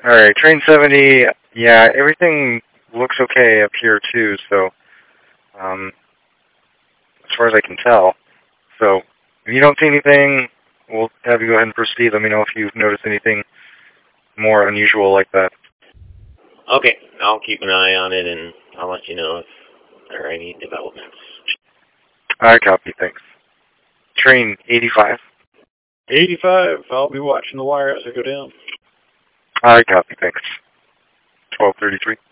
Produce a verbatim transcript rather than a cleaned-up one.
Alright, train seventy, yeah, everything looks okay up here too, so, um, as far as I can tell. So, if you don't see anything, we'll have you go ahead and proceed. Let me know if you've noticed anything more unusual like that. Okay, I'll keep an eye on it, and I'll let you know if there are any developments. I copy, thanks. Train eighty-five. eighty-five, I'll be watching the wire as I go down. I copy, thanks. twelve thirty-three.